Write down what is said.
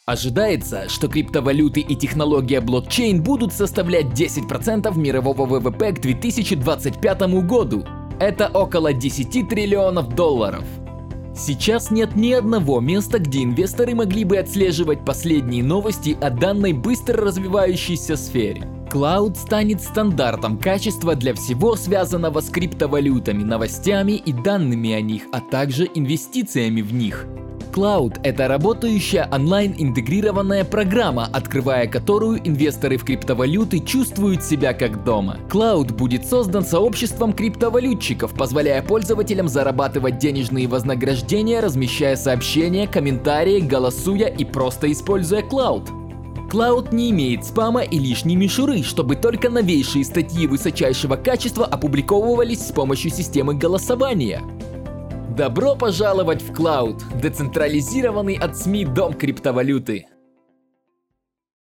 Ожидается, что криптовалюты и технология блокчейн будут составлять 10% мирового ВВП к 2025 году. Это около 10 триллионов долларов. Сейчас нет ни одного места, где инвесторы могли бы отслеживать последние новости о данной быстро развивающейся сфере. Клауд станет стандартом качества для всего связанного с криптовалютами, новостями и данными о них, а также инвестициями в них. Клауд – это работающая онлайн-интегрированная программа, открывая которую инвесторы в криптовалюты чувствуют себя как дома. Клауд будет создан сообществом криптовалютчиков, позволяя пользователям зарабатывать денежные вознаграждения, размещая сообщения, комментарии, голосуя и просто используя Клауд. Клауд не имеет спама и лишней мишуры, чтобы только новейшие статьи высочайшего качества опубликовывались с помощью системы голосования. Добро пожаловать в Клауд, децентрализированный от СМИ дом криптовалюты.